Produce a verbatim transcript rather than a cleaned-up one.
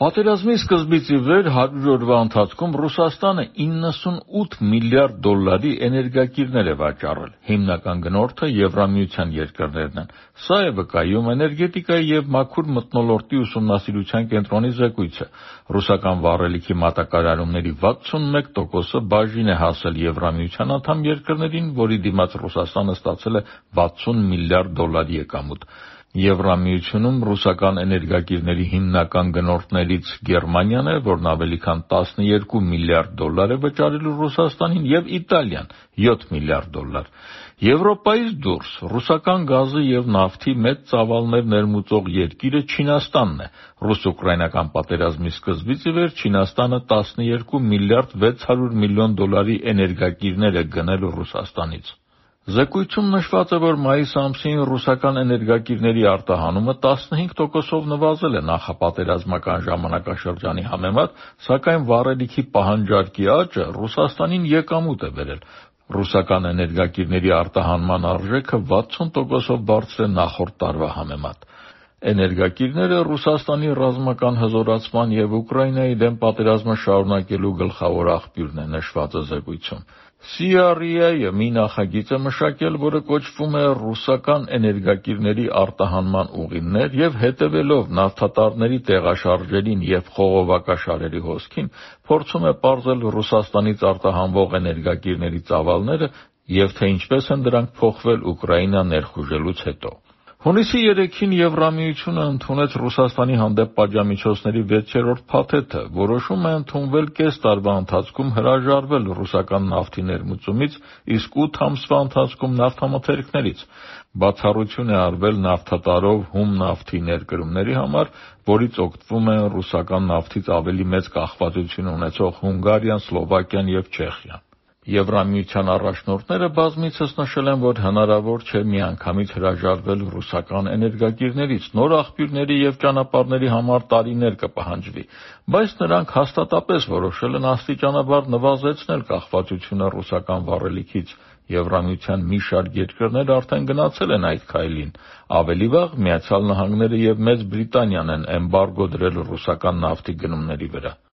Պատերազմի սկզբից ի վեր հարյուր օրվա ընթացքում Ռուսաստանը իննսունութ միլիարդ դոլարի էներգակիրներ է վաճառել, հիմնական գնորդը Եվրամիության երկրներն են։ Սա է վկայում էներգետիկայի և մաքուր մթնոլորտի ուսումնասիրության կենտրոնի զեկույցը։ Ռուսական վառելիքի մատակարարումների վաթսունմեկ տոկոսը բաժին է հասել Եվրամիության անդամ երկրներին, որի դիմաց Ռուսաստանը ստացել է վաթսուն միլիարդ դոլարի եկամուտ։ Եվրամիությունում ռուսական էներգակիրների հիմնական գնորդներից Գերմանիան է, որն ավելի քան տասնյոթ միլիարդ դոլար է վճարել Ռուսաստանին, և Իտալիան յոթ միլիարդ դոլար։ Եվրոպայից դուրս ռուսական գազի և նավթի մեծ ծավալներ ներմուծող երկիրը Չինաստանն է։ Ռուս-ուկրաինական պատերազմի սկզբից ի վեր Չինաստանը տասնյոթ միլիարդ վեց հարյուր միլիոն դոլարի էներգակիրներ է գնել Ռուսաստանից։ Զեկույցում նշված է, որ մայիս ամսին ռուսական էներգակիրների արտահանումը տասնհինգ տոկոսով նվազել է նախապատերազմական ժամանակաշրջանի համեմատ, սակայն վառելիքի պահանջարկի աճը Ռուսաստանին եկամուտ է բերել։ Ռուսական էներգակիրների արտահանման արժեքը վաթսուն տոկոսով բարձր է նախորդ տարվա համեմատ։ Էներգակիրները Ռուսաստանի ռազմական հզորացման և Ուկրաինայի դեմ պատերազմը շարունակելու գլխավոր աղբյուրն է, նշված է զեկույցում։ սի առ ի էյ-ը մի նախագիծ է մշակել, որը կոչվում է «Ռուսական էներգակիրների արտահանման ուղիներ» և հետևելով նավթատարների տեղաշարժերին և խողովակաշարերի հոսքին, փորձում է պարզել Ռուսաստանից արտահանվող էներգակիրների ծավալները և թե ինչպես են դրանք փոխվել Ուկրաինա ներխուժելուց հետո։ Հունիսի երեքին Եվրամիությունը ընդունեց Ռուսաստանի հանդեպ պատժամիջոցների վեցերորդ փաթեթը։ Որոշում է ընդունվել կես տարվա ընթացքում հրաժարվել ռուսական նավթի ներմուծումից, իսկ ութ ամսվա ընթացքում նավթամթերքներից։ Բացառություն է արվել նավթատարով հում նավթի ներկրումների համար, որից օգտվում են ռուսական նավթից ավելի մեծ կախվածություն ունեցող Հունգարիան, Սլովակիան և Չեխիան։ Եվրամիության առաջնորդները բազմիցս նշել են, որ հնարավոր չէ միանգամից հրաժարվել ռուսական էներգակիրներից, նոր աղբյուրների և ճանապարհների համար տարիներ կպահանջվի, բայց նրանք հաստատապես որոշել են աստիճանաբար նվազեցնել կախվածությունը ռուսական վառելիքից։ Եվրամիության մի շարք երկրներ արդեն գնացել են այդ քայլին։ Ավելի վաղ Միացյալ Նահանգները և Մեծ Բրիտանիան են էմբարգո դրել ռուսական նավթի գնումների վրա։